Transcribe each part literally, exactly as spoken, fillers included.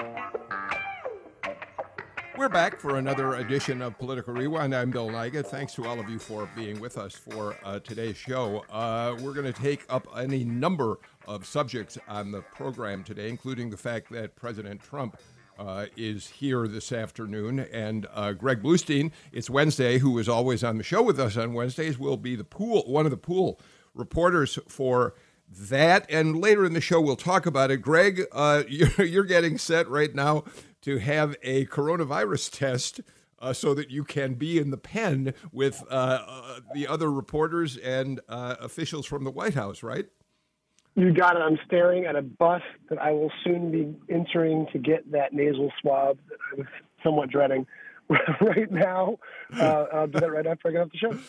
We're back for another edition of Political Rewind. I'm Bill Nigut. Thanks to all of you for being with us for uh, today's show. Uh, we're going to take up any number of subjects on the program today, including the fact that President Trump uh, is here this afternoon. And uh, Greg Bluestein, it's Wednesday, who is always on the show with us on Wednesdays, will be the pool, one of the pool reporters for that. And later in the show, we'll talk about it. Greg, uh, you're, you're getting set right now to have a coronavirus test uh, so that you can be in the pen with uh, uh, the other reporters and uh, officials from the White House, right? You got it. I'm staring at a bus that I will soon be entering to get that nasal swab that I was somewhat dreading right now. Uh, I'll do that right after I get off the show.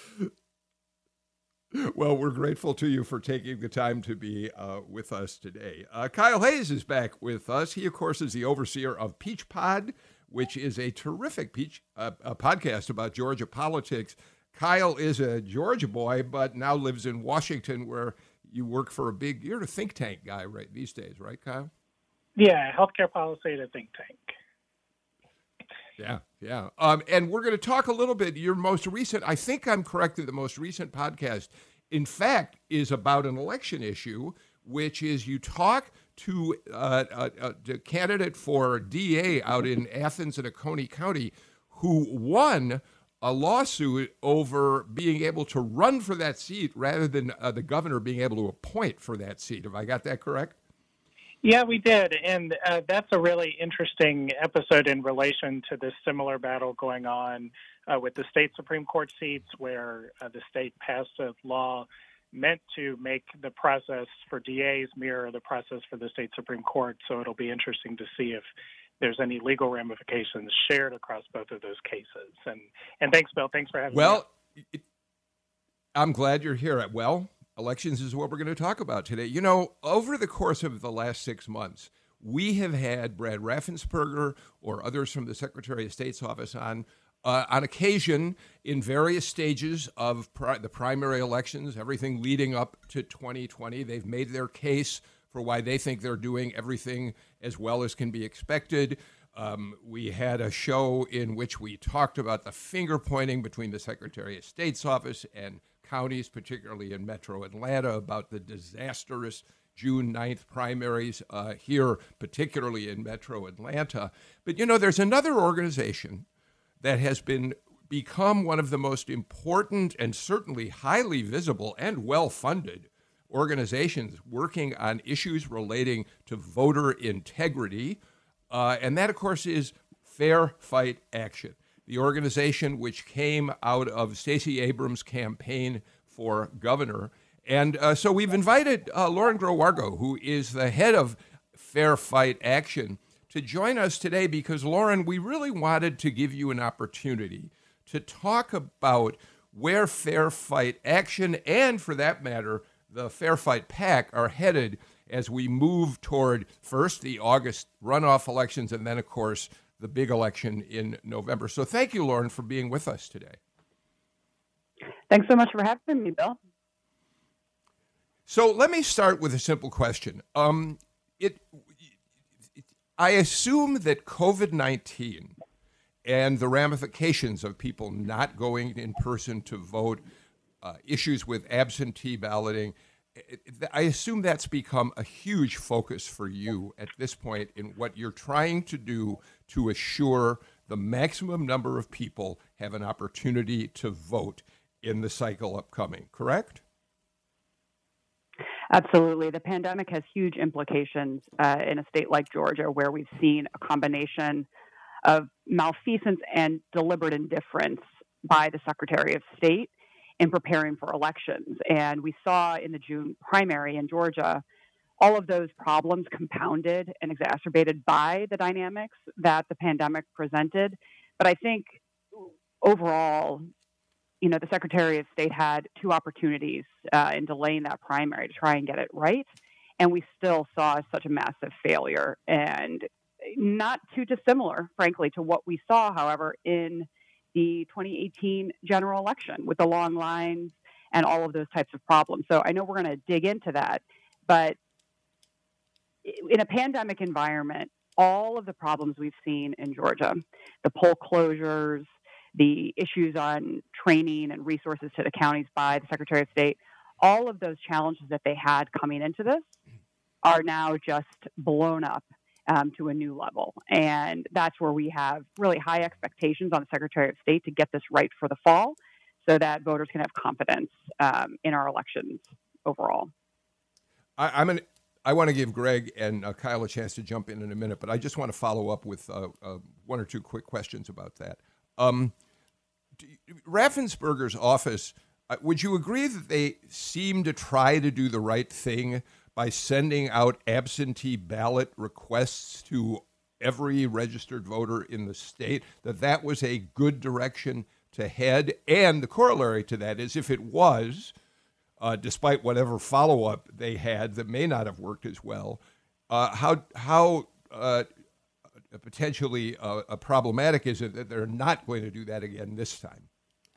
Well, we're grateful to you for taking the time to be uh, with us today. Uh, Kyle Hayes is back with us. He, of course, is the overseer of Peach Pod, which is a terrific peach uh, a podcast about Georgia politics. Kyle is a Georgia boy, but now lives in Washington, where you work for a big, you're a think tank guy right these days, right, Kyle? Yeah, healthcare policy at a think tank. Yeah, yeah. Um, and we're going to talk a little bit, your most recent, I think I'm correct that the most recent podcast, in fact, is about an election issue, which is you talk to uh, a, a candidate for D A out in Athens and Oconee County who won a lawsuit over being able to run for that seat rather than uh, the governor being able to appoint for that seat. Have I got that correct? Yeah, we did, and uh, that's a really interesting episode in relation to this similar battle going on uh, with the state Supreme Court seats, where uh, the state passed a law meant to make the process for D As mirror the process for the state Supreme Court. So it'll be interesting to see if there's any legal ramifications shared across both of those cases. And and thanks, Bill. Thanks for having well, me. Well, I'm glad you're here. Well, elections is what we're going to talk about today. You know, over the course of the last six months, we have had Brad Raffensperger or others from the Secretary of State's office on uh, on occasion in various stages of pri- the primary elections, everything leading up to twenty twenty. They've made their case for why they think they're doing everything as well as can be expected. Um, we had a show in which we talked about the finger pointing between the Secretary of State's office and counties, particularly in Metro Atlanta, about the disastrous June ninth primaries uh, here, particularly in Metro Atlanta. But, you know, there's another organization that has been become one of the most important and certainly highly visible and well-funded organizations working on issues relating to voter integrity. Uh, and that, of course, is Fair Fight Action, the organization which came out of Stacey Abrams' campaign for governor. And uh, so we've invited uh, Lauren Groh-Wargo, who is the head of Fair Fight Action, to join us today because, Lauren, we really wanted to give you an opportunity to talk about where Fair Fight Action and, for that matter, the Fair Fight PAC are headed as we move toward, first, the August runoff elections, and then, of course, the big election in November. So thank you, Lauren, for being with us today. Thanks so much for having me, Bill. So let me start with a simple question. Um, it, it, I assume that COVID nineteen and the ramifications of people not going in person to vote, uh, issues with absentee balloting, I assume that's become a huge focus for you at this point in what you're trying to do to assure the maximum number of people have an opportunity to vote in the cycle upcoming, correct? Absolutely. The pandemic has huge implications uh, in a state like Georgia, where we've seen a combination of malfeasance and deliberate indifference by the Secretary of State in preparing for elections. And we saw in the June primary in Georgia, all of those problems compounded and exacerbated by the dynamics that the pandemic presented. But I think overall, you know, the Secretary of State had two opportunities uh, in delaying that primary to try and get it right. And we still saw such a massive failure, and not too dissimilar, frankly, to what we saw, however, in the twenty eighteen general election with the long lines and all of those types of problems. So I know we're going to dig into that, but in a pandemic environment, all of the problems we've seen in Georgia, the poll closures, the issues on training and resources to the counties by the Secretary of State, all of those challenges that they had coming into this are now just blown up um, to a new level. And that's where we have really high expectations on the Secretary of State to get this right for the fall so that voters can have confidence um, in our elections overall. I, I'm an I want to give Greg and uh, Kyle a chance to jump in in a minute, but I just want to follow up with uh, uh, one or two quick questions about that. Um, Raffensperger's office, uh, would you agree that they seem to try to do the right thing by sending out absentee ballot requests to every registered voter in the state, that that was a good direction to head? And the corollary to that is, if it was, Uh, despite whatever follow-up they had that may not have worked as well, uh, how how uh, potentially uh, problematic is it that they're not going to do that again this time?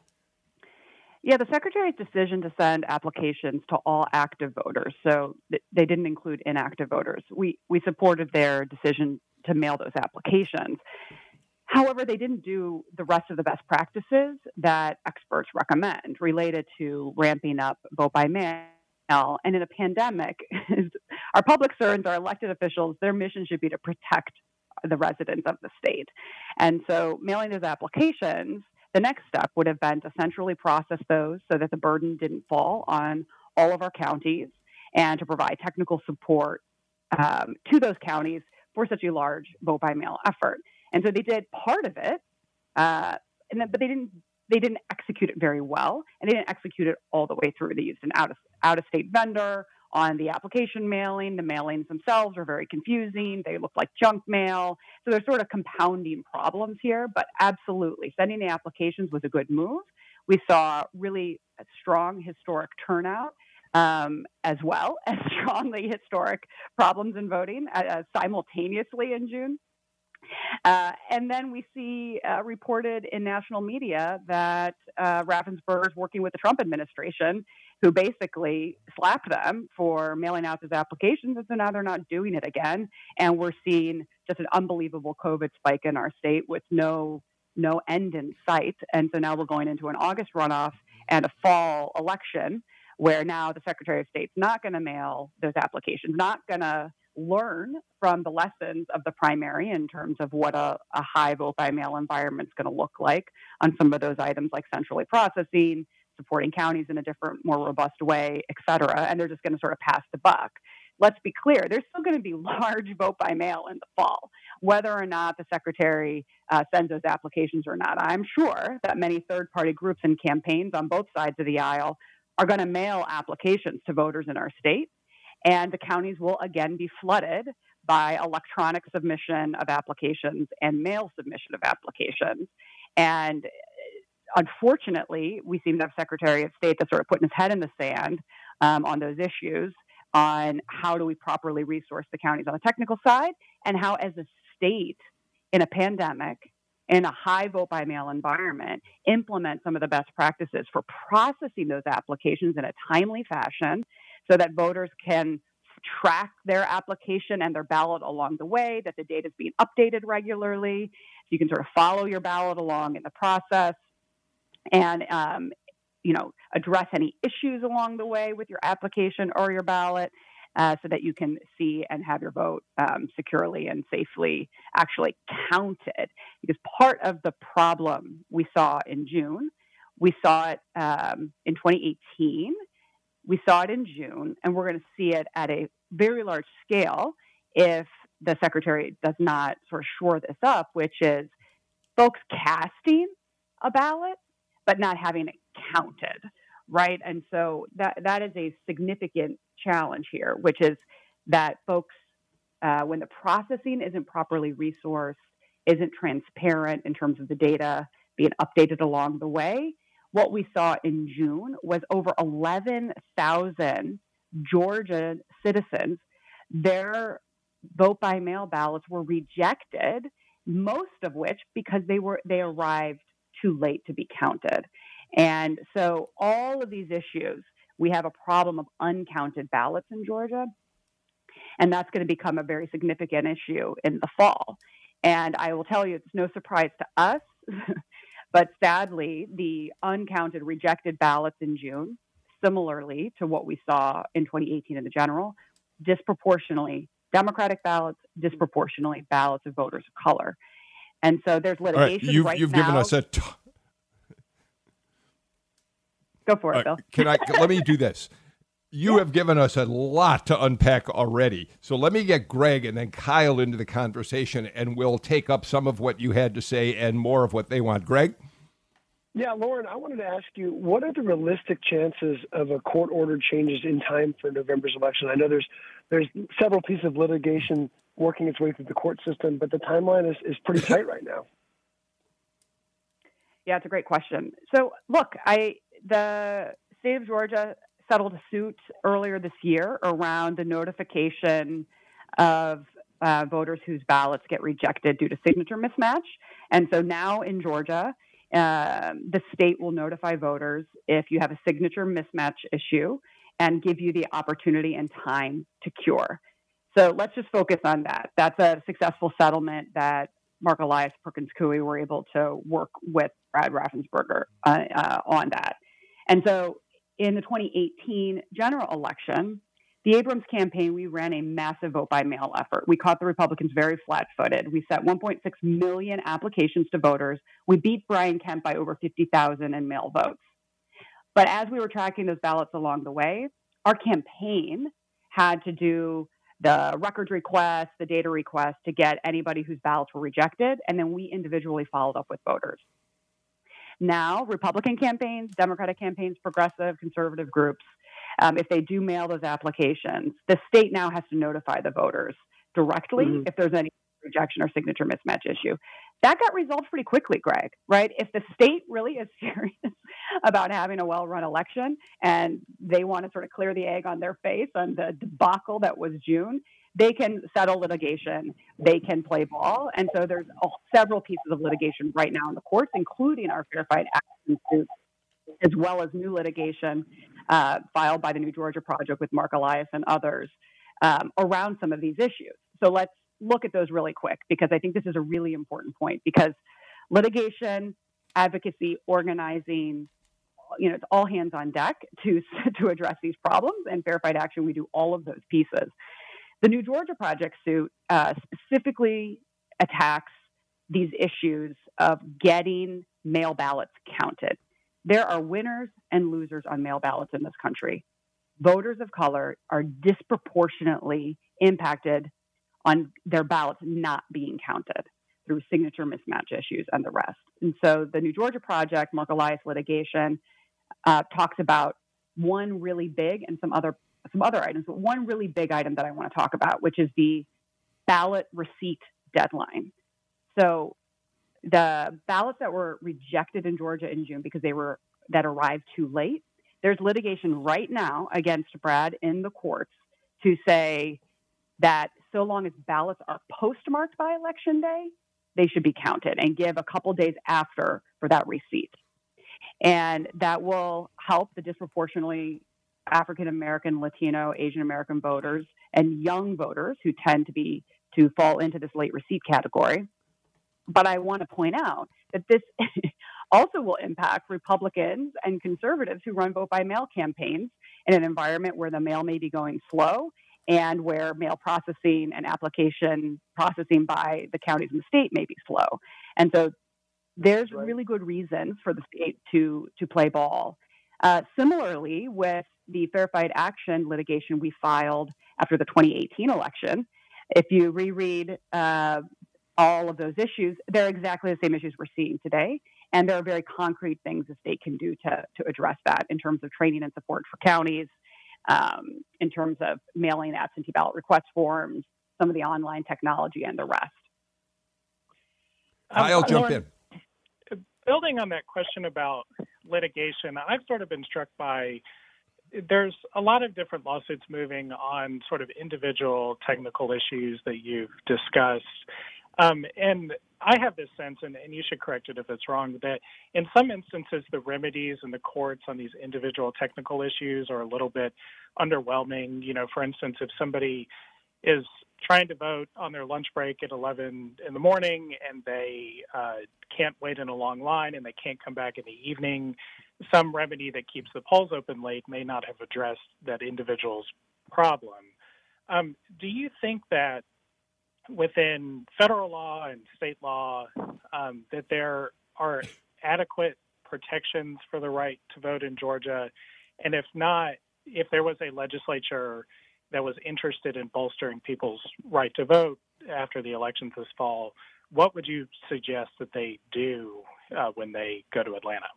Yeah, the Secretary's decision to send applications to all active voters, so th- they didn't include inactive voters. We we supported their decision to mail those applications. However, they didn't do the rest of the best practices that experts recommend related to ramping up vote by mail. And in a pandemic, our public servants, our elected officials, their mission should be to protect the residents of the state. And so mailing those applications, the next step would have been to centrally process those so that the burden didn't fall on all of our counties, and to provide technical support um, to those counties for such a large vote by mail effort. And so they did part of it, uh, and then, but they didn't they didn't execute it very well, and they didn't execute it all the way through. They used an out of out of state vendor on the application mailing. The mailings themselves were very confusing. They looked like junk mail. So there's sort of compounding problems here. But absolutely, sending the applications was a good move. We saw really a strong historic turnout, um, as well as strongly historic problems in voting uh, simultaneously in June. Uh, and then we see uh, reported in national media that uh, Raffensperger is working with the Trump administration, who basically slapped them for mailing out those applications, and so now they're not doing it again. And we're seeing just an unbelievable COVID spike in our state with no no end in sight. And so now we're going into an August runoff and a fall election, where now the Secretary of State's not going to mail those applications, not going to learn from the lessons of the primary in terms of what a, a high vote by mail environment is going to look like on some of those items like centrally processing, supporting counties in a different, more robust way, et cetera. And they're just going to sort of pass the buck. Let's be clear, there's still going to be large vote by mail in the fall, whether or not the Secretary uh, sends those applications or not. I'm sure that many third-party groups and campaigns on both sides of the aisle are going to mail applications to voters in our state. And the counties will again be flooded by electronic submission of applications and mail submission of applications. And unfortunately, we seem to have Secretary of State that's sort of putting his head in the sand um, on those issues, on how do we properly resource the counties on the technical side, and how as a state in a pandemic, in a high vote by mail environment, implement some of the best practices for processing those applications in a timely fashion, so that voters can track their application and their ballot along the way, that the data is being updated regularly. So you can sort of follow your ballot along in the process, and, um, you know, address any issues along the way with your application or your ballot, uh, so that you can see and have your vote um, securely and safely actually counted. Because part of the problem we saw in June, we saw it um, in twenty eighteen, we saw it in June, and we're going to see it at a very large scale if the Secretary does not sort of shore this up, which is folks casting a ballot, but not having it counted, right? And so that that is a significant challenge here, which is that folks, uh, when the processing isn't properly resourced, isn't transparent in terms of the data being updated along the way, what we saw in June was over eleven thousand Georgia citizens, their vote by mail ballots were rejected, most of which because they were they arrived too late to be counted. And so all of these issues, we have a problem of uncounted ballots in Georgia. And that's going to become a very significant issue in the fall. And I will tell you, it's no surprise to us, but sadly, the uncounted rejected ballots in June, similarly to what we saw in twenty eighteen in the general, disproportionately Democratic ballots, disproportionately ballots of voters of color. And so there's litigation right, you've, right you've now. Given us a t- Go for it, uh, Bill. Can I? Let me do this. You yeah. have given us a lot to unpack already. So let me get Greg and then Kyle into the conversation, and we'll take up some of what you had to say and more of what they want. Greg? Yeah, Lauren, I wanted to ask you, what are the realistic chances of a court-ordered changes in time for November's election? I know there's there's several pieces of litigation working its way through the court system, but the timeline is, is pretty tight right now. Yeah, it's a great question. So, look, I the state of Georgia settled a suit earlier this year around the notification of uh, voters whose ballots get rejected due to signature mismatch. And so now in Georgia, um, the state will notify voters if you have a signature mismatch issue and give you the opportunity and time to cure. So let's just focus on that. That's a successful settlement that Mark Elias, Perkins Coie were able to work with Brad Raffensperger uh, uh, on that. And so in the twenty eighteen general election, the Abrams campaign, we ran a massive vote by mail effort. We caught the Republicans very flat-footed. We sent one point six million applications to voters. We beat Brian Kemp by over fifty thousand in mail votes. But as we were tracking those ballots along the way, our campaign had to do the records request, the data request to get anybody whose ballots were rejected, and then we individually followed up with voters. Now, Republican campaigns, Democratic campaigns, progressive, conservative groups, um, if they do mail those applications, the state now has to notify the voters directly mm-hmm. if there's any rejection or signature mismatch issue. That got resolved pretty quickly, Greg, right? If the state really is serious about having a well-run election and they want to sort of clear the egg on their face on the debacle that was June, they can settle litigation, they can play ball. And so there's oh, several pieces of litigation right now in the courts, including our Fair Fight Action suit, as well as new litigation uh, filed by the New Georgia Project with Mark Elias and others um, around some of these issues. So let's look at those really quick, because I think this is a really important point, because litigation, advocacy, organizing, you know, it's all hands on deck to, to address these problems. And Fair Fight Action, we do all of those pieces. The New Georgia Project suit uh, specifically attacks these issues of getting mail ballots counted. There are winners and losers on mail ballots in this country. Voters of color are disproportionately impacted on their ballots not being counted through signature mismatch issues and the rest. And so the New Georgia Project, Mark Elias litigation, uh, talks about one really big and some other some other items, but one really big item that I want to talk about, which is the ballot receipt deadline. So the ballots that were rejected in Georgia in June because they were that arrived too late, there's litigation right now against Brad in the courts to say that so long as ballots are postmarked by Election Day, they should be counted and give a couple days after for that receipt. And that will help the disproportionately African-American, Latino, Asian-American voters and young voters who tend to be to fall into this late receipt category. But I want to point out that this also will impact Republicans and conservatives who run vote by mail campaigns in an environment where the mail may be going slow and where mail processing and application processing by the counties and the state may be slow. And so there's right. really good reasons for the state to, to play ball. Uh, similarly, with the Fair Fight Action litigation we filed after the twenty eighteen election, if you reread uh, all of those issues, they're exactly the same issues we're seeing today. And there are very concrete things the state can do to, to address that in terms of training and support for counties, um, in terms of mailing absentee ballot request forms, some of the online technology, and the rest. I'll um, jump Lauren, in. Building on that question about litigation, I've sort of been struck by there's a lot of different lawsuits moving on sort of individual technical issues that you've discussed. Um, and I have this sense, and, and you should correct it if it's wrong, that in some instances the remedies in the courts on these individual technical issues are a little bit underwhelming. You know, for instance, if somebody is trying to vote on their lunch break at eleven in the morning, and they uh, can't wait in a long line, and they can't come back in the evening. Some remedy that keeps the polls open late may not have addressed that individual's problem. Um, do you think that within federal law and state law um, that there are adequate protections for the right to vote in Georgia? And if not, if there was a legislature that was interested in bolstering people's right to vote after the elections this fall, what would you suggest that they do uh, when they go to Atlanta?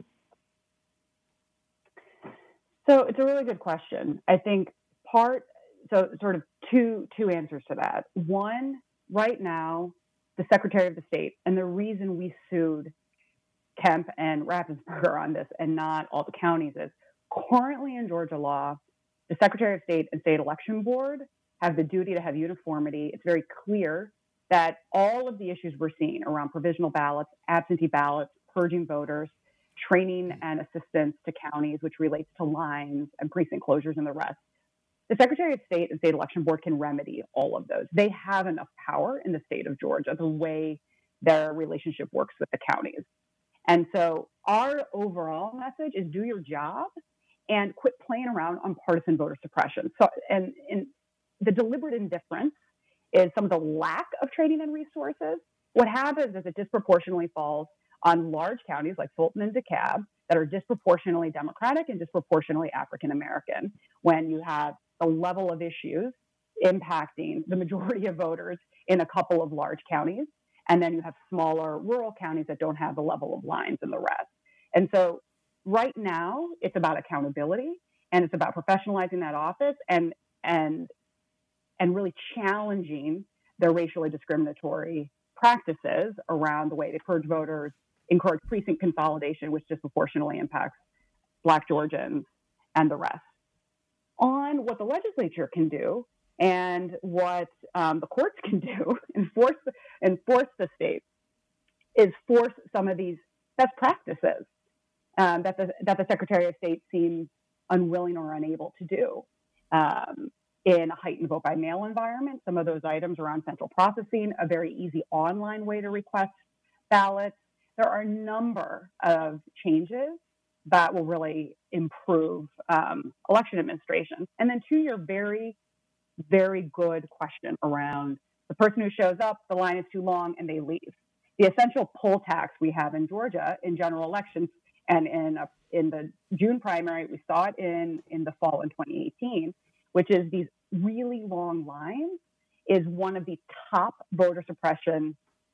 So it's a really good question. I think part, so sort of two two answers to that. One, right now, the Secretary of the State, and the reason we sued Kemp and Raffensperger on this and not all the counties is currently in Georgia law, the Secretary of State and State Election Board have the duty to have uniformity. It's very clear that all of the issues we're seeing around provisional ballots, absentee ballots, purging voters, training and assistance to counties, which relates to lines and precinct closures and the rest, the Secretary of State and State Election Board can remedy all of those. They have enough power in the state of Georgia, the way their relationship works with the counties. And so our overall message is do your job and quit playing around on partisan voter suppression. So, and, and the deliberate indifference is some of the lack of training and resources. What happens is it disproportionately falls on large counties like Fulton and DeKalb that are disproportionately Democratic and disproportionately African American, when you have the level of issues impacting the majority of voters in a couple of large counties, and then you have smaller rural counties that don't have the level of lines and the rest. And so right now, it's about accountability, and it's about professionalizing that office and and and really challenging the racially discriminatory practices around the way they purge voters, encourage precinct consolidation, which disproportionately impacts Black Georgians and the rest. On what the legislature can do and what um, the courts can do, enforce enforce the state, is force some of these best practices um, that the that the Secretary of State seems unwilling or unable to do. Um, in a heightened vote by mail environment, some of those items around central processing, a very easy online way to request ballots. There are a number of changes that will really improve um, election administration. And then to your very, very good question around the person who shows up, the line is too long, and they leave. The essential poll tax we have in Georgia in general elections and in a, in the June primary, we saw it in, in the fall in twenty eighteen, which is these really long lines, is one of the top voter suppression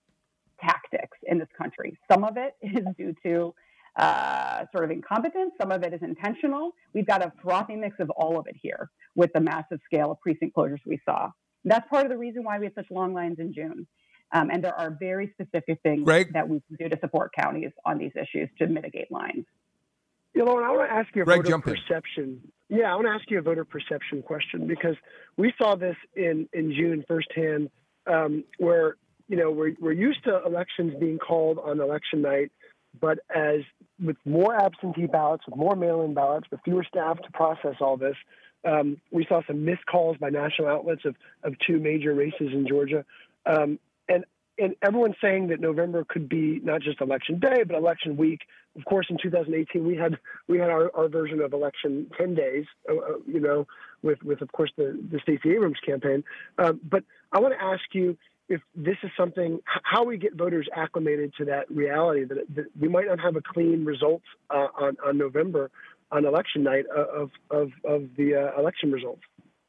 tactics in this country. Some of it is due to uh, sort of incompetence. Some of it is intentional. We've got a frothy mix of all of it here with the massive scale of precinct closures we saw. That's part of the reason why we have such long lines in June. Um, and there are very specific things Greg? that we can do to support counties on these issues to mitigate lines. Yeah, Lauren, I want to ask you a Greg, voter jump in. perception. Yeah, I want to ask you a voter perception question, because we saw this in, in June firsthand, um, where, you know, we're, we're used to elections being called on election night, but as with more absentee ballots, with more mail-in ballots, with fewer staff to process all this, um, we saw some missed calls by national outlets of, of two major races in Georgia. Um, and And everyone's saying that November could be not just election day, but election week. Of course, in two thousand eighteen, we had we had our, our version of election ten days, uh, you know, with, with of course, the, the Stacey Abrams campaign. Um, but I want to ask you if this is something, how we get voters acclimated to that reality, that, that we might not have a clean result uh, on, on November, on election night of, of, of the uh, election results.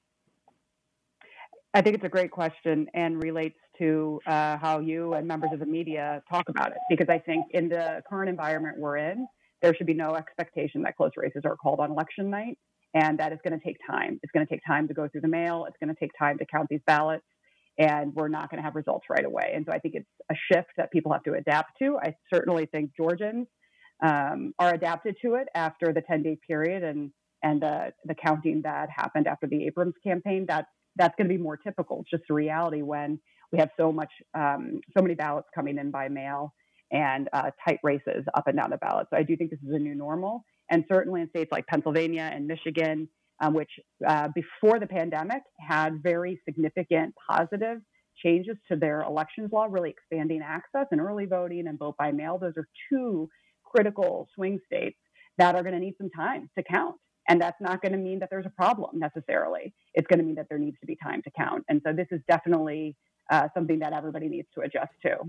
I think it's a great question and relates to uh, how you and members of the media talk about it, because I think in the current environment we're in, there should be no expectation that close races are called on election night, and that is going to take time. It's going to take time to go through the mail. It's going to take time to count these ballots, and we're not going to have results right away. And so I think it's a shift that people have to adapt to. I certainly think Georgians um, are adapted to it after the ten-day period and and uh, the counting that happened after the Abrams campaign. That that's going to be more typical. It's just a reality when we have so much, um, so many ballots coming in by mail and uh, tight races up and down the ballot. So I do think this is a new normal. And certainly in states like Pennsylvania and Michigan, um, which uh, before the pandemic had very significant positive changes to their elections law, really expanding access and early voting and vote by mail. Those are two critical swing states that are going to need some time to count. And that's not going to mean that there's a problem necessarily. It's going to mean that there needs to be time to count. And so this is definitely uh, something that everybody needs to adjust to.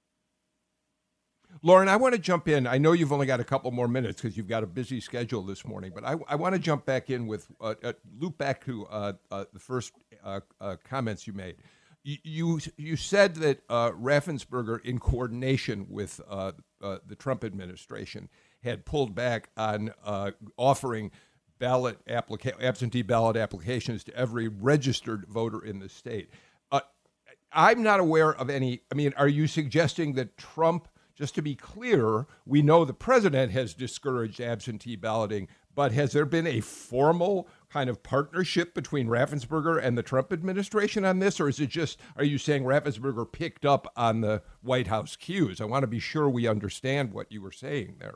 Lauren, I want to jump in. I know you've only got a couple more minutes because you've got a busy schedule this morning, but I, I want to jump back in with, uh, uh, loop back to uh, uh, the first uh, uh, comments you made. You, you, you said that uh, Raffensperger, in coordination with uh, uh, the Trump administration, had pulled back on uh, offering ballot applica- absentee ballot applications to every registered voter in the state. Uh, I'm not aware of any. I mean, are you suggesting that Trump, just to be clear, we know the president has discouraged absentee balloting, but has there been a formal kind of partnership between Raffensperger and the Trump administration on this? Or is it just, are you saying Raffensperger picked up on the White House cues? I want to be sure we understand what you were saying there.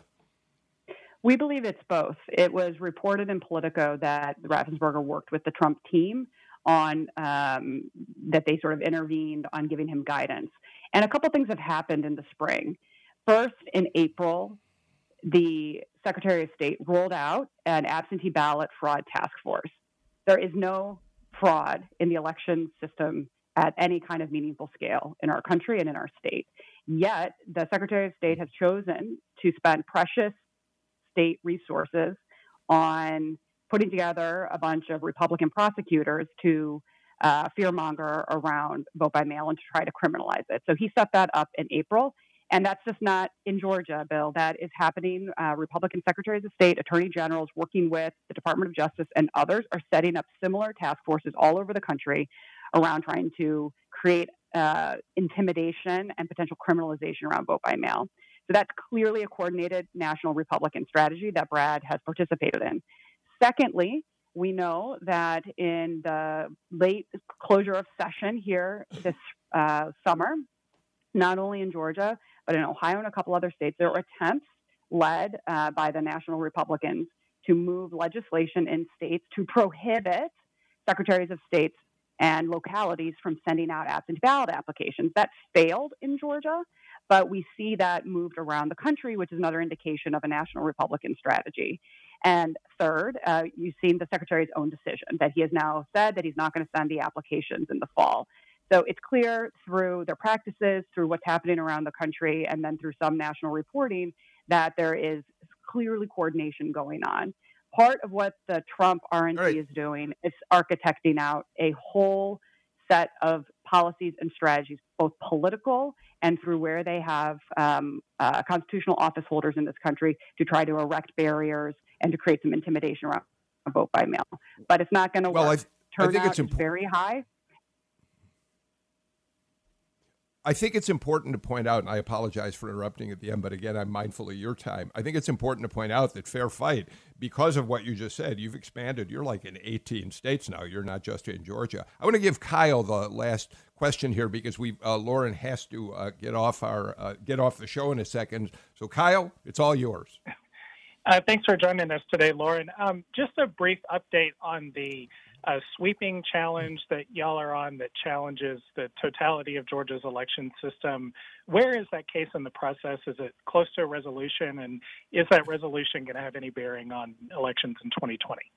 We believe it's both. It was reported in Politico that Raffensperger worked with the Trump team on um, that they sort of intervened on giving him guidance. And a couple things have happened in the spring. First, in April, the Secretary of State rolled out an absentee ballot fraud task force. There is no fraud in the election system at any kind of meaningful scale in our country and in our state. Yet, the Secretary of State has chosen to spend precious state resources on putting together a bunch of Republican prosecutors to uh, fearmonger around vote by mail and to try to criminalize it. So he set that up in April. And that's just not in Georgia, Bill. That is happening. Uh, Republican secretaries of state, attorney generals working with the Department of Justice and others are setting up similar task forces all over the country around trying to create uh, intimidation and potential criminalization around vote by mail. So that's clearly a coordinated national Republican strategy that Brad has participated in. Secondly, we know that in the late closure of session here this uh, summer, not only in Georgia, but in Ohio and a couple other states, there were attempts led uh, by the national Republicans to move legislation in states to prohibit secretaries of states and localities from sending out absentee ballot applications. That failed in Georgia, but we see that moved around the country, which is another indication of a national Republican strategy. And third, uh, you've seen the Secretary's own decision that he has now said that he's not going to send the applications in the fall. So it's clear through their practices, through what's happening around the country, and then through some national reporting that there is clearly coordination going on. Part of what the Trump R N C right. is doing is architecting out a whole set of policies and strategies, both political and through where they have um, uh, constitutional office holders in this country to try to erect barriers and to create some intimidation around vote by mail. But it's not going to well, work. I, I think it's imp- is very high. I think it's important to point out, and I apologize for interrupting at the end, but again, I'm mindful of your time. I think it's important to point out that Fair Fight, because of what you just said, you've expanded. You're like in eighteen states now. You're not just in Georgia. I want to give Kyle the last question here because we uh, Lauren has to uh, get off our uh, get off the show in a second. So, Kyle, it's all yours. Uh, thanks for joining us today, Lauren. Um, just a brief update on the uh, sweeping challenge that y'all are on that challenges the totality of Georgia's election system. Where is that case in the process? Is it close to a resolution? And is that resolution going to have any bearing on elections in twenty twenty?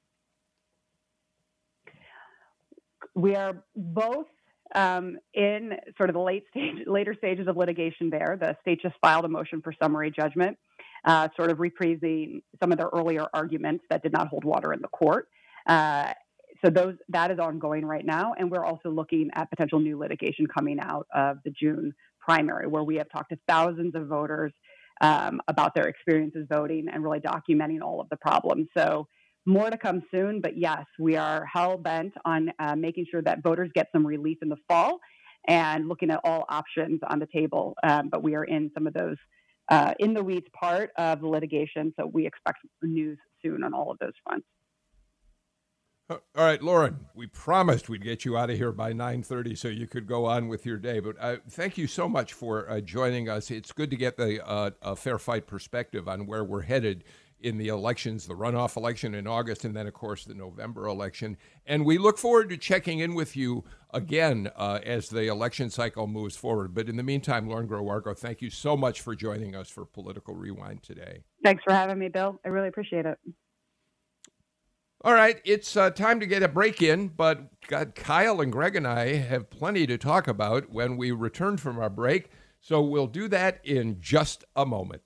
We are both um, in sort of the late stage, later stages of litigation there. The state just filed a motion for summary judgment, uh, sort of reprising some of their earlier arguments that did not hold water in the court. Uh, so those that is ongoing right now. And we're also looking at potential new litigation coming out of the June primary, where we have talked to thousands of voters um, about their experiences voting and really documenting all of the problems. So more to come soon, but yes, we are hell-bent on uh, making sure that voters get some relief in the fall and looking at all options on the table. Um, but we are in some of those uh, in the weeds part of the litigation, so we expect news soon on all of those fronts. All right, Lauren, we promised we'd get you out of here by nine thirty so you could go on with your day. But uh, thank you so much for uh, joining us. It's good to get the uh, a Fair Fight perspective on where we're headed in the elections, the runoff election in August, and then, of course, the November election. And we look forward to checking in with you again uh, as the election cycle moves forward. But in the meantime, Lauren Groh-Wargo, thank you so much for joining us for Political Rewind today. Thanks for having me, Bill. I really appreciate it. All right, it's uh, time to get a break in, but God, Kyle and Greg and I have plenty to talk about when we return from our break, so we'll do that in just a moment.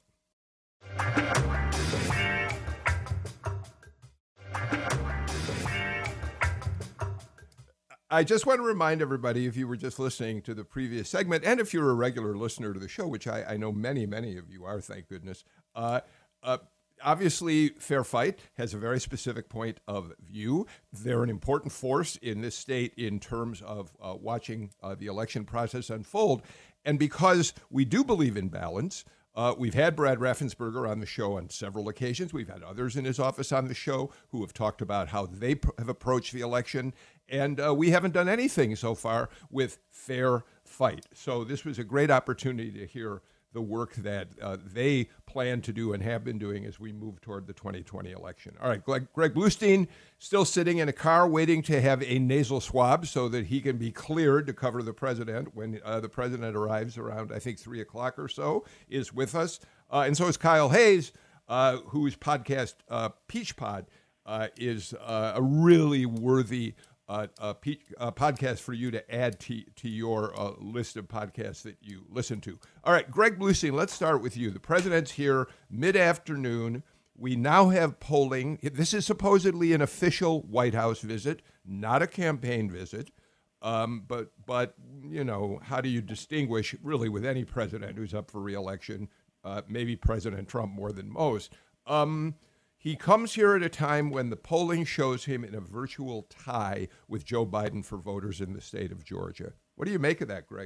I just want to remind everybody, if you were just listening to the previous segment, and if you're a regular listener to the show, which I, I know many, many of you are, thank goodness, uh, uh, obviously, Fair Fight has a very specific point of view. They're an important force in this state in terms of uh, watching uh, the election process unfold. And because we do believe in balance, uh, we've had Brad Raffensperger on the show on several occasions. We've had others in his office on the show who have talked about how they pr- have approached the election. And uh, we haven't done anything so far with Fair Fight. So this was a great opportunity to hear the work that uh, they plan to do and have been doing as we move toward the twenty twenty election. All right, Greg, Greg Bluestein still sitting in a car waiting to have a nasal swab so that he can be cleared to cover the president when uh, the president arrives around, I think, three o'clock or so, is with us. Uh, and so is Kyle Hayes, uh, whose podcast, uh, Peach Pod, uh, is uh, a really worthy Uh, a, pe- a podcast for you to add to, to your uh, list of podcasts that you listen to. All right, Greg Bluestein, let's start with you. The president's here mid-afternoon. We now have polling. This is supposedly an official White House visit, not a campaign visit. Um, but, but you know, how do you distinguish really with any president who's up for re-election, uh, maybe President Trump more than most? Um, He comes here at a time when the polling shows him in a virtual tie with Joe Biden for voters in the state of Georgia. What do you make of that, Greg?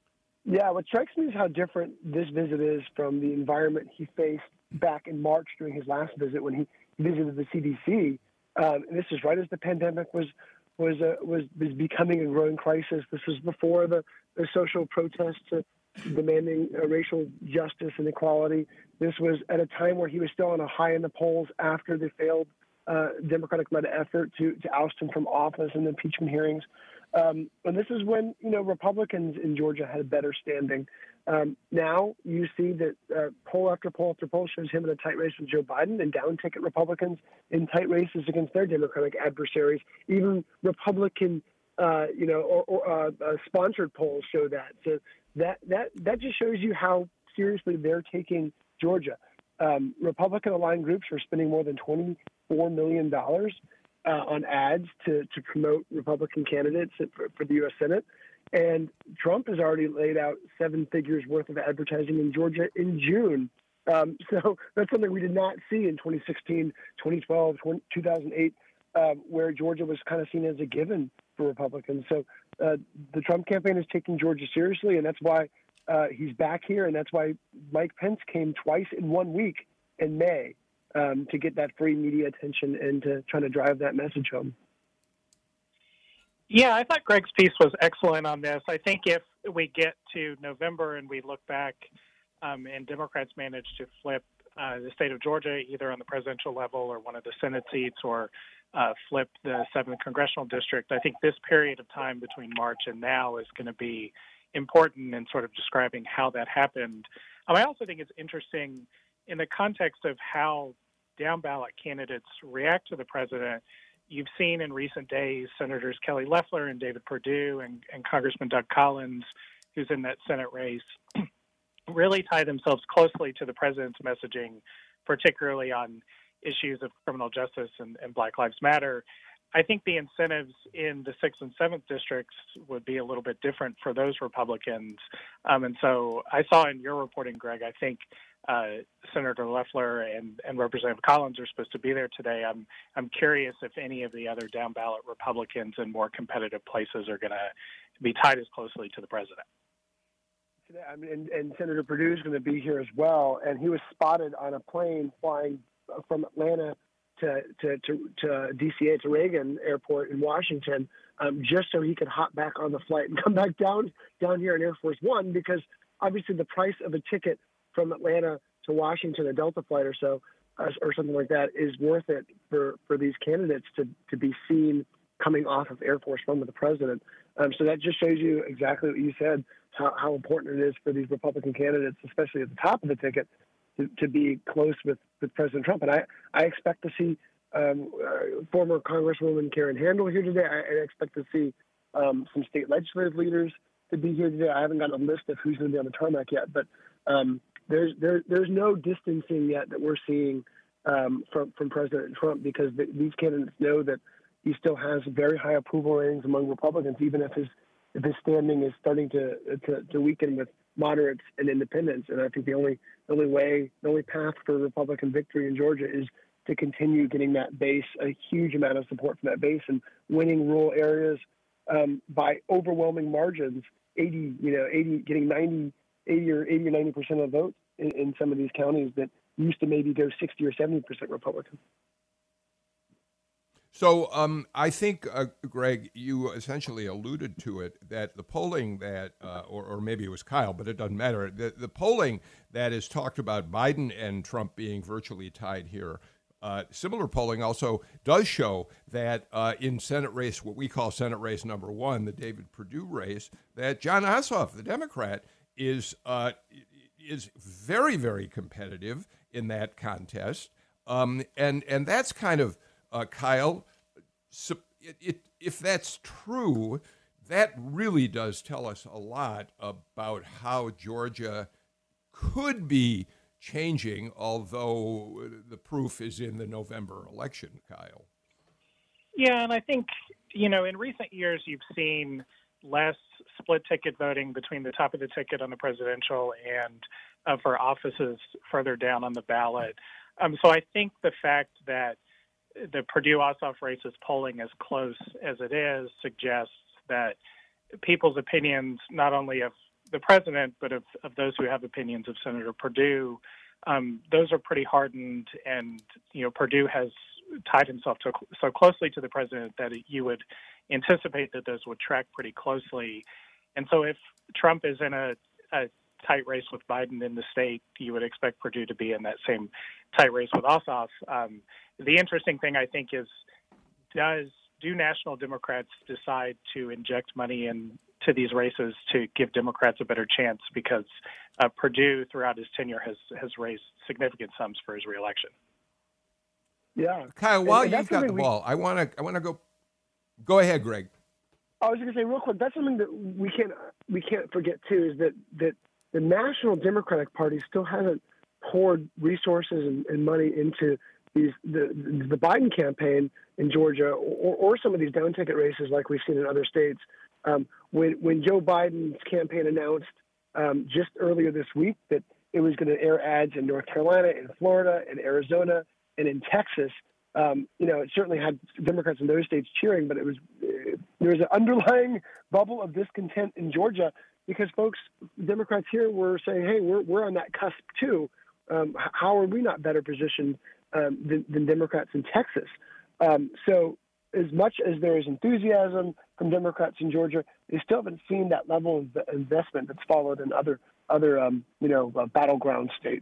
Yeah, what strikes me is how different this visit is from the environment he faced back in March during his last visit when he visited the C D C. Um, and this is right as the pandemic was was uh, was, was becoming a growing crisis. This was before the, the social protests uh, demanding uh, racial justice and equality. This was at a time where he was still on a high in the polls after the failed uh, Democratic-led effort to, to oust him from office in the impeachment hearings. Um, and this is when, you know, Republicans in Georgia had a better standing. Um, now you see that uh, poll after poll after poll shows him in a tight race with Joe Biden and down-ticket Republicans in tight races against their Democratic adversaries. Even Republican, uh, you know, or, or uh, uh, sponsored polls show that. So that that that just shows you how seriously they're taking Georgia. Um, Republican-aligned groups are spending more than twenty-four million dollars uh, on ads to, to promote Republican candidates for, for the U S Senate. And Trump has already laid out seven figures worth of advertising in Georgia in June. Um, so that's something we did not see in twenty sixteen, twenty twelve, two thousand eight, um, where Georgia was kind of seen as a given for Republicans. So uh, the Trump campaign is taking Georgia seriously, and that's why uh, he's back here, and that's why Mike Pence came twice in one week in May um, to get that free media attention and to try to drive that message home. Yeah, I thought Greg's piece was excellent on this. I think if we get to November and we look back um, and Democrats manage to flip uh, the state of Georgia either on the presidential level or one of the Senate seats or uh, flip the seventh congressional district, I think this period of time between March and now is going to be important in sort of describing how that happened. Um, I also think it's interesting in the context of how down-ballot candidates react to the president. You've seen in recent days Senators Kelly Loeffler and David Perdue and, and Congressman Doug Collins, who's in that Senate race, really tie themselves closely to the president's messaging, particularly on issues of criminal justice and, and Black Lives Matter. I think the incentives in the sixth and seventh districts would be a little bit different for those Republicans. Um, and so I saw in your reporting, Greg, I think uh, Senator Loeffler and, and Representative Collins are supposed to be there today. I'm I'm curious if any of the other down ballot Republicans in more competitive places are going to be tied as closely to the president. I mean, and, and Senator Perdue is going to be here as well, and he was spotted on a plane flying from Atlanta to to, to, to D C A, to Reagan Airport in Washington, um, just so he could hop back on the flight and come back down down here in Air Force One, because obviously the price of a ticket from Atlanta to Washington, a Delta flight or so, or something like that is worth it for, for these candidates to, to be seen coming off of Air Force One with the president. Um, so that just shows you exactly what you said, how, how important it is for these Republican candidates, especially at the top of the ticket, to, to be close with, with President Trump. And I, I expect to see um, uh, former Congresswoman Karen Handel here today. I, I expect to see um, some state legislative leaders to be here today. I haven't got a list of who's going to be on the tarmac yet, but um, there's there, there's no distancing yet that we're seeing um, from from President Trump, because the, these candidates know that he still has very high approval ratings among Republicans, even if his if his standing is starting to to, to weaken with moderates and independents. And I think the only the only way, the only path for Republican victory in Georgia is to continue getting that base, a huge amount of support from that base, and winning rural areas um, by overwhelming margins. eighty, you know, eighty, getting ninety, eighty or eighty or ninety percent of votes in, in some of these counties that used to maybe go sixty or seventy percent Republican. So um, I think, uh, Greg, you essentially alluded to it, that the polling that, uh, or, or maybe it was Kyle, but it doesn't matter, the, the polling that is talked about Biden and Trump being virtually tied here, uh, similar polling also does show that uh, in Senate race, what we call Senate race number one, the David Perdue race, that Jon Ossoff, the Democrat, is uh, is very, very competitive in that contest. Um, and, and that's kind of, Uh, Kyle, so it, it, if that's true, that really does tell us a lot about how Georgia could be changing, although the proof is in the November election, Kyle. Yeah, and I think, you know, in recent years, you've seen less split ticket voting between the top of the ticket on the presidential and uh, for offices further down on the ballot. Um, so I think the fact that the Perdue-Ossoff race is polling as close as it is suggests that people's opinions, not only of the president, but of, of those who have opinions of Senator Perdue, um, those are pretty hardened. And, you know, Perdue has tied himself to, so closely to the president that you would anticipate that those would track pretty closely. And so if Trump is in a, a tight race with Biden in the state, you would expect Perdue to be in that same tight race with Ossoff. Um, the interesting thing, I think, is does do national Democrats decide to inject money into these races to give Democrats a better chance? Because uh, Perdue, throughout his tenure, has has raised significant sums for his reelection. Yeah, Kyle, while and, and you've got the we, ball, I want to I want to go. Go ahead, Greg. I was going to say real quick. That's something that we can't we can't forget too. Is that that the National Democratic Party still hasn't poured resources and, and money into these the the Biden campaign in Georgia, or, or some of these down ticket races like we've seen in other states. Um, when when Joe Biden's campaign announced um, just earlier this week that it was going to air ads in North Carolina, in Florida, in Arizona, and in Texas, um, you know, it certainly had Democrats in those states cheering, but it was there was an underlying bubble of discontent in Georgia because folks, Democrats here were saying, "Hey, we're we're on that cusp too. Um, how are we not better positioned um, than, than Democrats in Texas?" Um, so as much as there is enthusiasm from Democrats in Georgia, they still haven't seen that level of investment that's followed in other, other um, you know, uh, battleground states.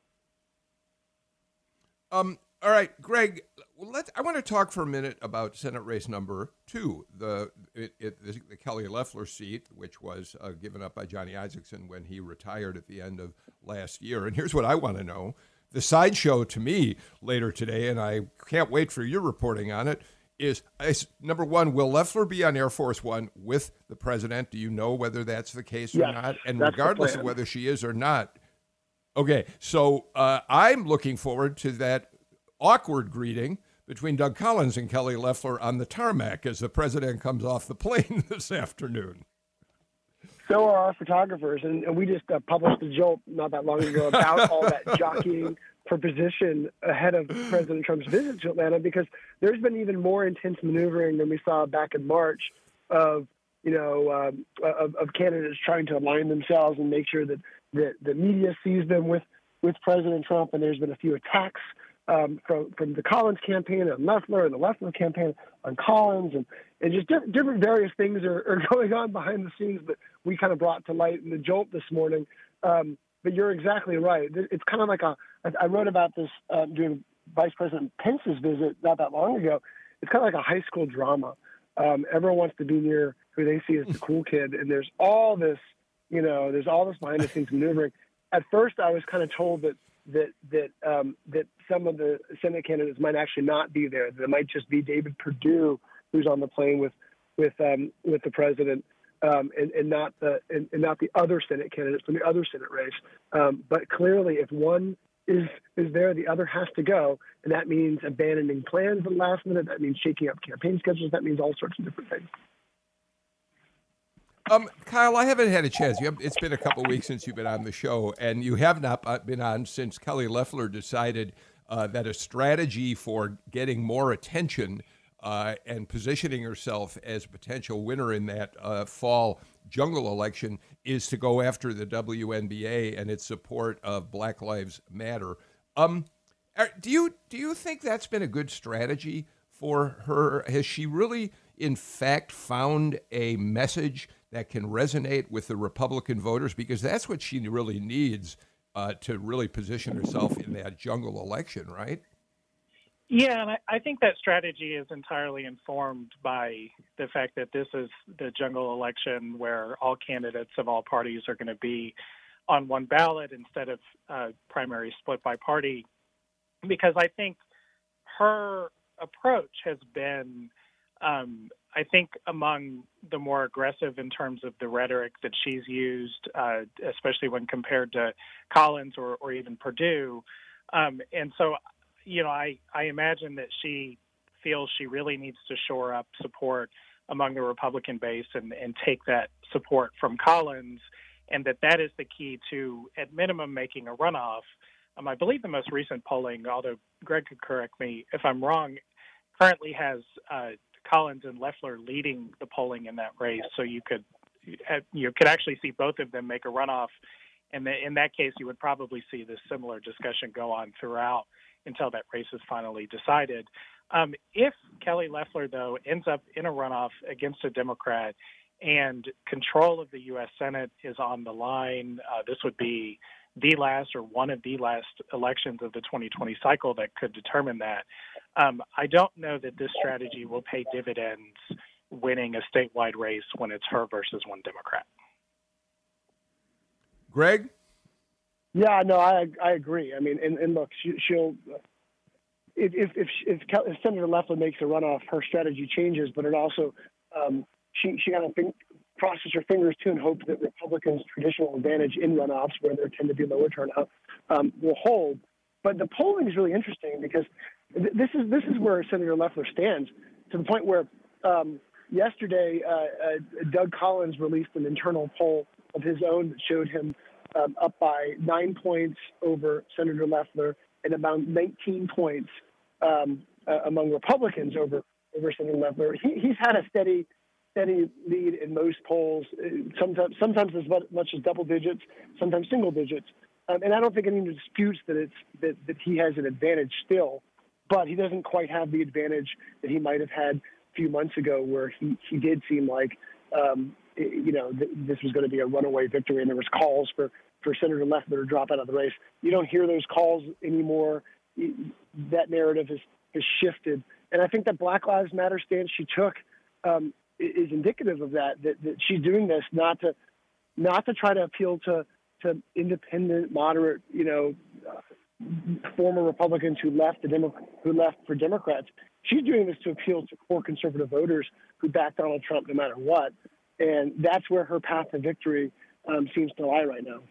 Um, all right, Greg, let's, I want to talk for a minute about Senate race number two, the, it, it, the, the Kelly Loeffler seat, which was uh, given up by Johnny Isakson when he retired at the end of last year. And here's what I want to know. The sideshow to me later today, and I can't wait for your reporting on it, is, number one, will Loeffler be on Air Force One with the president? Do you know whether that's the case yes, or not? And regardless of whether she is or not. Okay, so uh, I'm looking forward to that awkward greeting between Doug Collins and Kelly Loeffler on the tarmac as the president comes off the plane this afternoon. So are our photographers, and, and we just uh, published a jolt not that long ago about all that jockeying for position ahead of President Trump's visit to Atlanta, because there's been even more intense maneuvering than we saw back in March of, you know, um, of, of candidates trying to align themselves and make sure that the, the media sees them with, with President Trump. And there's been a few attacks um, from, from the Collins campaign on Loeffler and the Loeffler campaign on Collins, and, and just different, different various things are, are going on behind the scenes that we kind of brought to light in the jolt this morning. Um, but you're exactly right. It's kind of like a. I wrote about this uh, during Vice President Pence's visit not that long ago. It's kind of like a high school drama. Um, everyone wants to be near who they see as the cool kid, and there's all this, you know, there's all this behind the scenes maneuvering. At first, I was kind of told that that that um, that some of the Senate candidates might actually not be there. That it might just be David Perdue who's on the plane with with um, with the president. Um, and, and not the and, and not the other Senate candidates from the other Senate race. Um, but clearly, if one is is there, the other has to go, and that means abandoning plans at the last minute. That means shaking up campaign schedules. That means all sorts of different things. Um, Kyle, I haven't had a chance. You have, it's been a couple of weeks since you've been on the show, and you have not been on since Kelly Loeffler decided uh, that a strategy for getting more attention Uh, and positioning herself as a potential winner in that uh, fall jungle election is to go after the W N B A and its support of Black Lives Matter. Um, are, do you do you think that's been a good strategy for her? Has she really, in fact, found a message that can resonate with the Republican voters? Because that's what she really needs uh, to really position herself in that jungle election, right? Yeah, and I, I think that strategy is entirely informed by the fact that this is the jungle election where all candidates of all parties are going to be on one ballot instead of uh, primary split by party. Because I think her approach has been, um, I think, among the more aggressive in terms of the rhetoric that she's used, uh, especially when compared to Collins or, or even Perdue. Um, and so You know, I, I imagine that she feels she really needs to shore up support among the Republican base and, and take that support from Collins, and that that is the key to, at minimum, making a runoff. Um, I believe the most recent polling, although Greg could correct me if I'm wrong, currently has uh, Collins and Loeffler leading the polling in that race. So you could you could actually see both of them make a runoff, and in that case, you would probably see this similar discussion go on throughout until that race is finally decided. Um, if Kelly Loeffler, though, ends up in a runoff against a Democrat and control of the U S Senate is on the line, uh, this would be the last or one of the last elections of the twenty twenty cycle that could determine that. Um, I don't know that this strategy will pay dividends winning a statewide race when it's her versus one Democrat. Greg? Yeah, no, I I agree. I mean, and, and look, she, she'll if if if, if if Senator Loeffler makes a runoff, her strategy changes. But it also um, she she kind of think, crosses her fingers too and hopes that Republicans' traditional advantage in runoffs, where there tend to be lower turnout, um, will hold. But the polling is really interesting because th- this is this is where Senator Loeffler stands, to the point where um, yesterday uh, uh, Doug Collins released an internal poll of his own that showed him Um, up by nine points over Senator Loeffler and about nineteen points um, uh, among Republicans over, over Senator Loeffler. He, he's had a steady, steady lead in most polls, sometimes sometimes as much as double digits, sometimes single digits. Um, and I don't think anyone disputes that it's that, that he has an advantage still, but he doesn't quite have the advantage that he might have had a few months ago, where he, he did seem like um, you know, th- this was going to be a runaway victory, and there was calls for, for Senator Loeffler to drop out of the race. You don't hear those calls anymore. That narrative has, has shifted. And I think that Black Lives Matter stance she took um, is indicative of that, that, that she's doing this not to not to try to appeal to, to independent, moderate, you know, uh, former Republicans who left the Demo- who left for Democrats. She's doing this to appeal to core conservative voters who back Donald Trump no matter what. And that's where her path to victory um, seems to lie right now.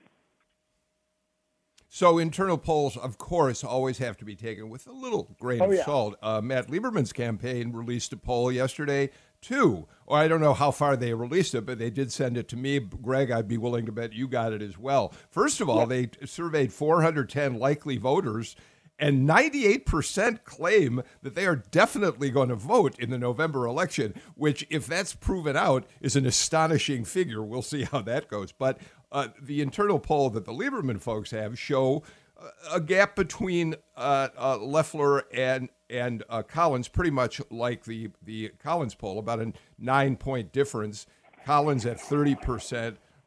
So internal polls, of course, always have to be taken with a little grain oh, of yeah. salt. Uh, Matt Lieberman's campaign released a poll yesterday, too. Or I don't know how far they released it, but they did send it to me. Greg, I'd be willing to bet you got it as well. First of all, yeah. they surveyed four hundred ten likely voters, and ninety-eight percent claim that they are definitely going to vote in the November election, which, if that's proven out, is an astonishing figure. We'll see how that goes. But uh, the internal poll that the Lieberman folks have show uh, a gap between uh, uh, Loeffler and and uh, Collins, pretty much like the, the Collins poll, about a nine-point difference. Collins at thirty percent,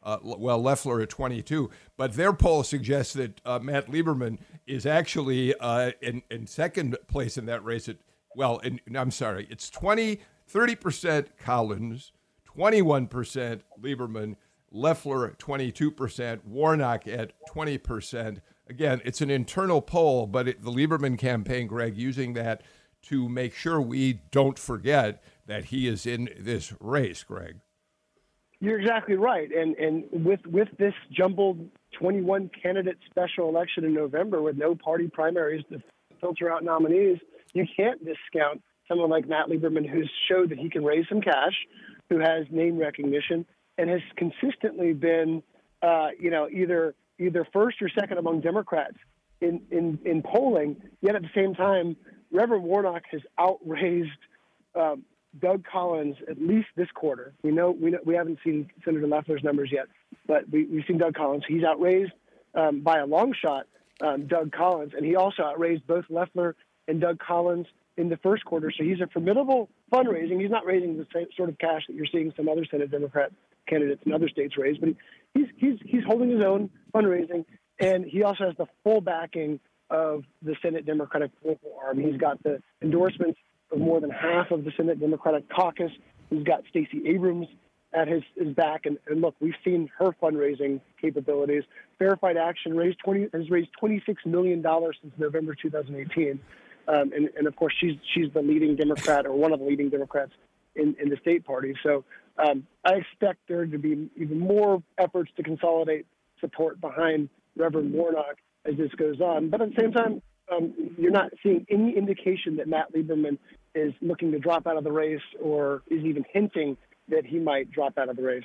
Uh, well, Loeffler at twenty-two, but their poll suggests that uh, Matt Lieberman is actually uh, in, in second place in that race. At well, in, I'm sorry, it's twenty, thirty percent Collins, twenty-one percent Lieberman, Loeffler at twenty-two percent, Warnock at twenty percent. Again, it's an internal poll, but it, the Lieberman campaign, Greg, using that to make sure we don't forget that he is in this race, Greg. You're exactly right. And and with with this jumbled twenty-one candidate special election in November with no party primaries to filter out nominees, you can't discount someone like Matt Lieberman, who's showed that he can raise some cash, who has name recognition, and has consistently been, uh, you know, either either first or second among Democrats in, in, in polling. Yet at the same time, Reverend Warnock has outraised um, Doug Collins at least this quarter. We know we know, we haven't seen Senator Loeffler's numbers yet, but we, we've seen Doug Collins. He's outraised um, by a long shot um, Doug Collins, and he also outraised both Loeffler and Doug Collins in the first quarter. So he's a formidable fundraising. He's not raising the same sort of cash that you're seeing some other Senate Democrat candidates in other states raise, but he, he's he's he's holding his own fundraising, and he also has the full backing of the Senate Democratic political arm. He's got the endorsements of more than half of the Senate Democratic caucus. He's got Stacey Abrams at his, his back. And, and look, we've seen her fundraising capabilities. Verified Action raised twenty has raised twenty-six million dollars since November two thousand eighteen. Um, and, and, of course, she's she's the leading Democrat or one of the leading Democrats in, in the state party. So um, I expect there to be even more efforts to consolidate support behind Reverend Warnock as this goes on. But at the same time, um, you're not seeing any indication that Matt Lieberman is looking to drop out of the race or is even hinting that he might drop out of the race.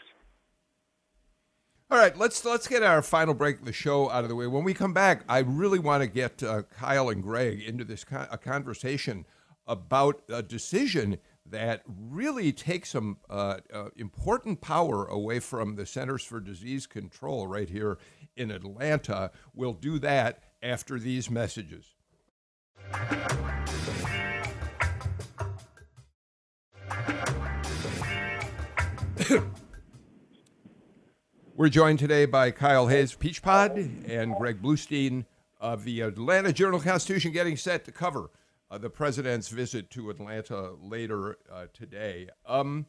All right, let's let's get our final break of the show out of the way. When we come back, I really want to get uh, Kyle and Greg into this con- a conversation about a decision that really takes some uh, uh, important power away from the Centers for Disease Control right here in Atlanta. We'll do that after these messages. We're joined today by Kyle Hayes, Peach Pod, and Greg Bluestein of the Atlanta Journal-Constitution, getting set to cover uh, the president's visit to Atlanta later uh, today. Um,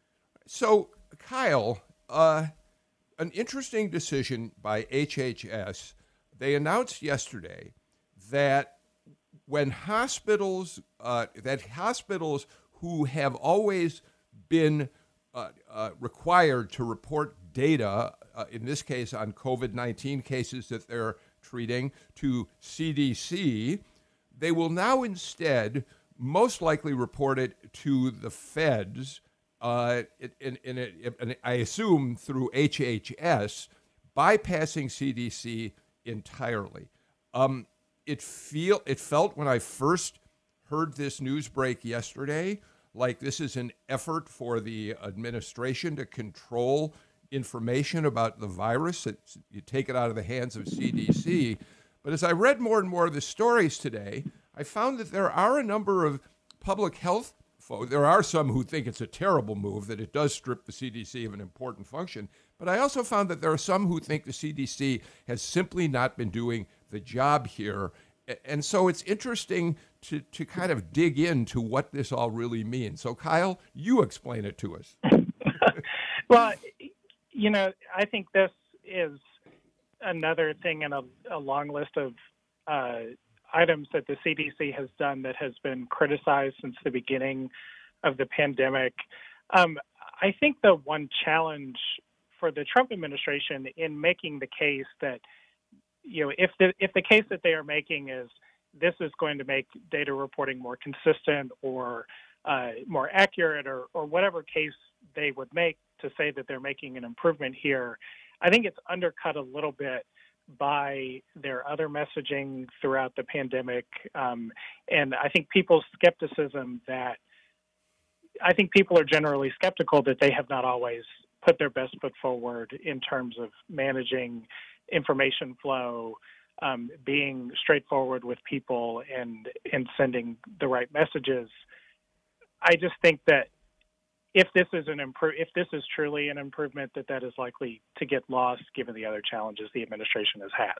so, Kyle, uh, an interesting decision by H H S. They announced yesterday that when hospitals, uh, that hospitals who have always been uh, uh, required to report data, uh, in this case on COVID nineteen cases that they're treating, to C D C, they will now instead most likely report it to the feds, uh, in, in, in, in, I assume through H H S, bypassing C D C entirely. Um, it feel it felt when I first heard this news break yesterday like this is an effort for the administration to control information about the virus. It's, you take it out of the hands of C D C. But as I read more and more of the stories today, I found that there are a number of public health folks. There are some who think it's a terrible move, that it does strip the C D C of an important function. But I also found that there are some who think the C D C has simply not been doing the job here. And so it's interesting to, to kind of dig into what this all really means. So, Kyle, you explain it to us. Well, you know, I think this is another thing in a, a long list of uh, items that the C D C has done that has been criticized since the beginning of the pandemic. Um, I think the one challenge for the Trump administration in making the case that, you know, if the if the case that they are making is this is going to make data reporting more consistent or uh, more accurate or, or whatever case they would make to say that they're making an improvement here, I think it's undercut a little bit by their other messaging throughout the pandemic. Um, and I think people's skepticism that I think people are generally skeptical that they have not always put their best foot forward in terms of managing information flow, um, being straightforward with people and, and sending the right messages. I just think that if this is an impro- if this is truly an improvement, that that is likely to get lost given the other challenges the administration has had.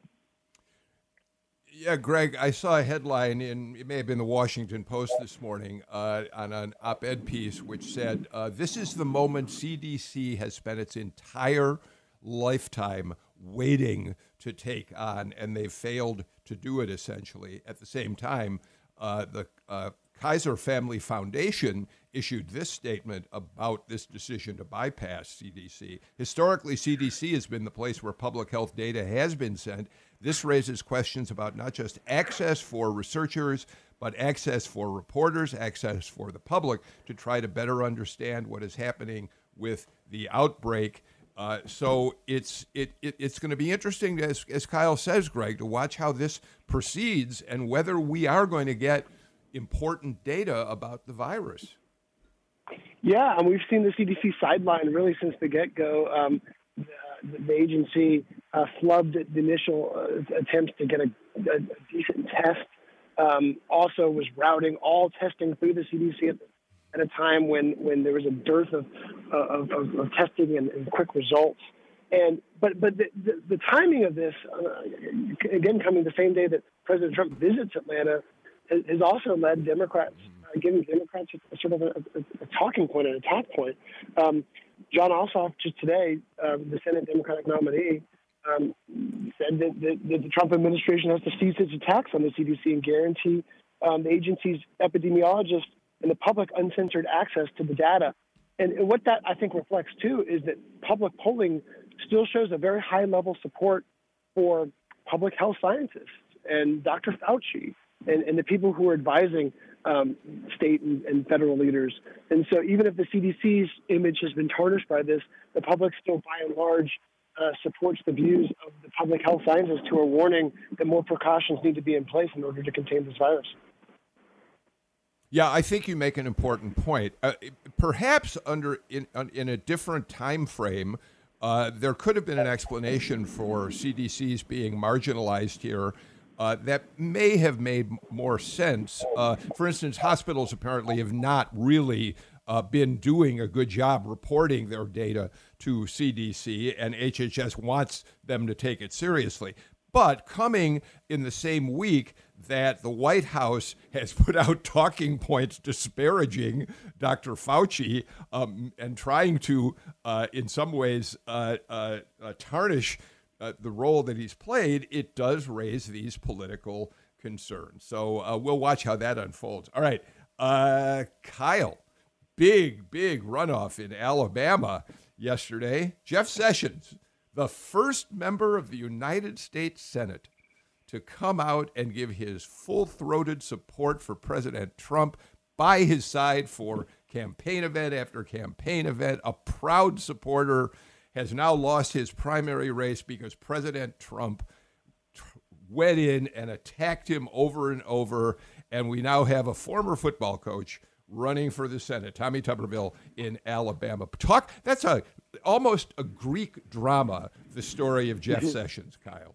Yeah, Greg, I saw a headline in, it may have been the Washington Post this morning, uh, on an op-ed piece which said, uh, this is the moment C D C has spent its entire lifetime waiting to take on, and they've failed to do it, essentially. At the same time, uh, the uh, Kaiser Family Foundation issued this statement about this decision to bypass C D C. Historically, C D C has been the place where public health data has been sent. This raises questions about not just access for researchers, but access for reporters, access for the public to try to better understand what is happening with the outbreak. Uh, so it's it, it it's going to be interesting, as, as Kyle says, Greg, to watch how this proceeds and whether we are going to get important data about the virus. Yeah, and we've seen the C D C sideline really since the get-go. Um, the, the agency uh, flubbed the initial uh, attempts to get a, a, a decent test. Um, also was routing all testing through the C D C at, at a time when, when there was a dearth of of, of, of testing and, and quick results. And but but the, the, the timing of this, uh, again, coming the same day that President Trump visits Atlanta, has, has also led Democrats, uh, giving Democrats a, a sort of a, a, a talking point, an attack point. Um, John Ossoff just today, uh, the Senate Democratic nominee, um, said that, that, that the Trump administration has to cease its attacks on the C D C and guarantee um, the agency's epidemiologists and the public uncensored access to the data. And, and what that, I think, reflects, too, is that public polling still shows a very high level support for public health scientists and Doctor Fauci and, and the people who are advising um, state and, and federal leaders. And so even if the C D C's image has been tarnished by this, the public still, by and large, uh, supports the views of the public health scientists who are warning that more precautions need to be in place in order to contain this virus. Yeah, I think you make an important point. Uh, perhaps under in, in a different time frame, uh, there could have been an explanation for C D C's being marginalized here uh, that may have made more sense. Uh, for instance, hospitals apparently have not really uh, been doing a good job reporting their data to C D C, and H H S wants them to take it seriously. But coming in the same week that the White House has put out talking points disparaging Doctor Fauci um, and trying to, uh, in some ways, uh, uh, uh, tarnish uh, the role that he's played, it does raise these political concerns. So uh, we'll watch how that unfolds. All right, uh, Kyle, big, big runoff in Alabama yesterday. Jeff Sessions, the first member of the United States Senate to come out and give his full-throated support for President Trump, by his side for campaign event after campaign event. A proud supporter, has now lost his primary race because President Trump tr- went in and attacked him over and over, and we now have a former football coach running for the Senate, Tommy Tuberville in Alabama. Talk. That's a almost a Greek drama, the story of Jeff Sessions, Kyle.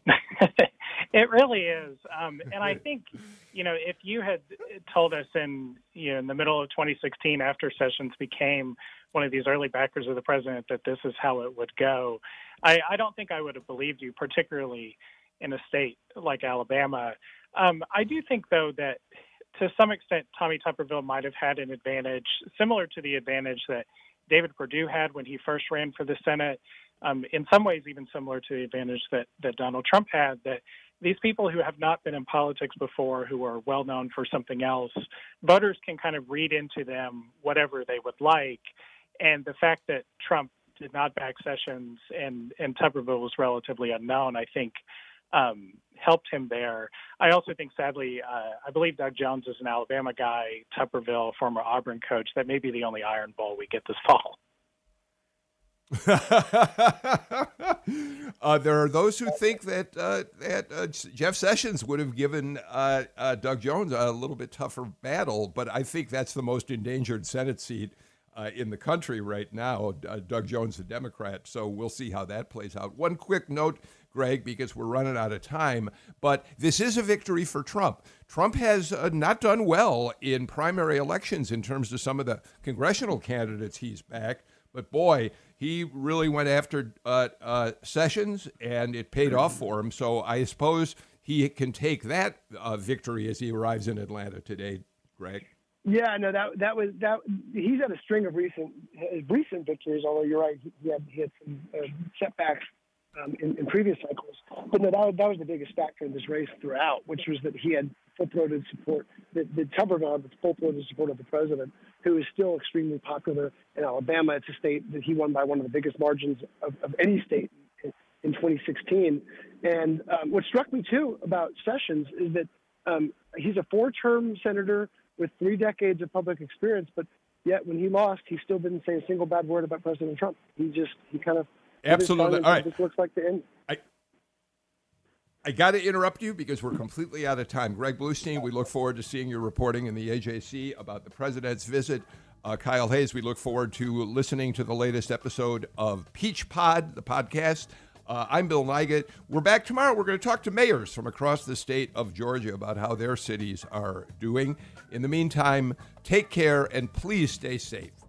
It really is. Um, and I think, you know, if you had told us in, you know, in the middle of twenty sixteen, after Sessions became one of these early backers of the president, that this is how it would go, I, I don't think I would have believed you, particularly in a state like Alabama. Um, I do think, though, that to some extent, Tommy Tuberville might have had an advantage similar to the advantage that David Perdue had when he first ran for the Senate, um, in some ways even similar to the advantage that, that Donald Trump had, that these people who have not been in politics before, who are well known for something else, voters can kind of read into them whatever they would like. And the fact that Trump did not back Sessions and, and Tuberville was relatively unknown, I think, um, helped him there. I also think, sadly, uh, I believe Doug Jones is an Alabama guy, Tuberville, former Auburn coach. That may be the only Iron Bowl we get this fall. uh, there are those who think that uh, that uh, Jeff Sessions would have given uh, uh, Doug Jones a little bit tougher battle, but I think that's the most endangered Senate seat uh, in the country right now. Uh, Doug Jones, the Democrat. So we'll see how that plays out. One quick note, Greg, because we're running out of time, but this is a victory for Trump. Trump has uh, not done well in primary elections in terms of some of the congressional candidates he's backed. But boy, he really went after uh, uh, Sessions, and it paid off for him. So I suppose he can take that uh, victory as he arrives in Atlanta today, Greg. Yeah, no, that that was that. He's had a string of recent recent victories. Although you're right, he had he had some uh, setbacks um, in, in previous cycles. But no, that was, that was the biggest factor in this race throughout, which was that he had full-throated support. That that Tuberville had full-throated support of the president, who is still extremely popular in Alabama. It's a state that he won by one of the biggest margins of, of any state in, in twenty sixteen. And um, what struck me too about Sessions is that um, he's a four-term senator with three decades of public experience, but yet when he lost, he still didn't say a single bad word about President Trump. He just, he kind of... Absolutely. All right. This looks like the end. I, I got to interrupt you because we're completely out of time. Greg Bluestein, we look forward to seeing your reporting in the A J C about the president's visit. Uh, Kyle Hayes, we look forward to listening to the latest episode of Peach Pod, the podcast. Uh, I'm Bill Nigut. We're back tomorrow. We're going to talk to mayors from across the state of Georgia about how their cities are doing. In the meantime, take care and please stay safe.